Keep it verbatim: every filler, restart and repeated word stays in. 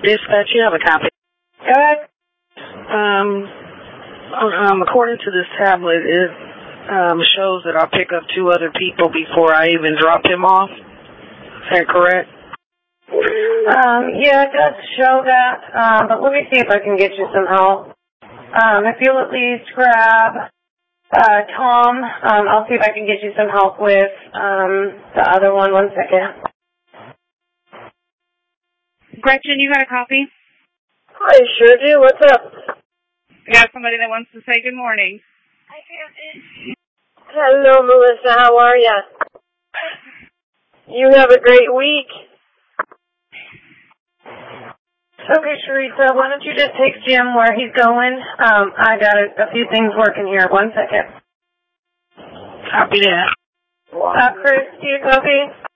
Dispatch, you have a copy. Go ahead. Um, um, according to this tablet, it um, shows that I'll pick up two other people before I even drop him off. Is that correct? Um, yeah, it does show that, um, but let me see if I can get you some help. Um, if you'll at least grab uh, Tom, um, I'll see if I can get you some help with um, the other one. One second. Gretchen, you got a copy? I sure do. What's up? I got somebody that wants to say good morning. Hello, Melissa. How are ya? You have a great week. Okay, Sharita, why don't you just text Jim where he's going? Um, I got a, a few things working here. One second. Copy that. Uh, Chris, do you copy?